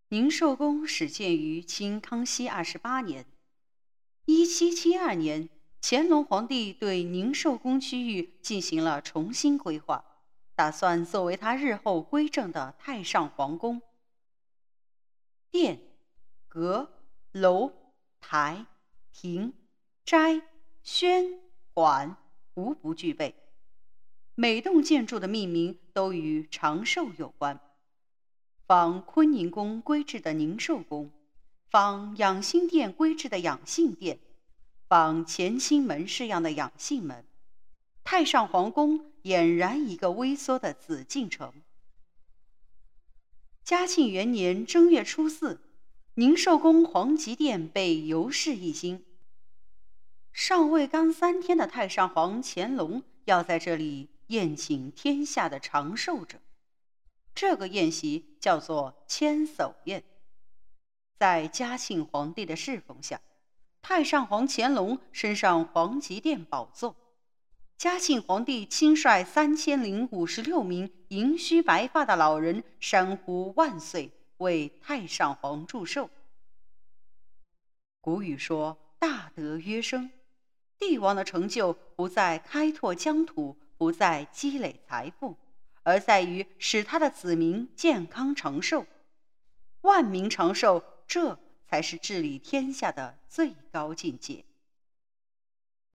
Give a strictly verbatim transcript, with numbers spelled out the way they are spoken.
宁寿宫始建于清康熙二十八年，一七七二年，乾隆皇帝对宁寿宫区域进行了重新规划，打算作为他日后归正的太上皇宫。殿、阁、楼、台、亭、斋、轩、馆无不具备，每栋建筑的命名都与长寿有关。仿坤宁宫规制的宁寿宫，仿养心殿规制的养性殿，仿乾清门式样的养性门，太上皇宫俨然一个微缩的紫禁城。嘉庆元年正月初四，宁寿宫皇极殿被游氏一新。上位刚三天的太上皇乾隆要在这里宴请天下的长寿者，这个宴席叫做千叟宴。在嘉庆皇帝的侍奉下，太上皇乾隆升上皇极殿宝座。嘉庆皇帝亲率三千零五十六名银须白发的老人山呼万岁，为太上皇祝寿。古语说：“大德约生。”帝王的成就不在开拓疆土，不在积累财富，而在于使他的子民健康长寿。万民长寿，这才是治理天下的最高境界。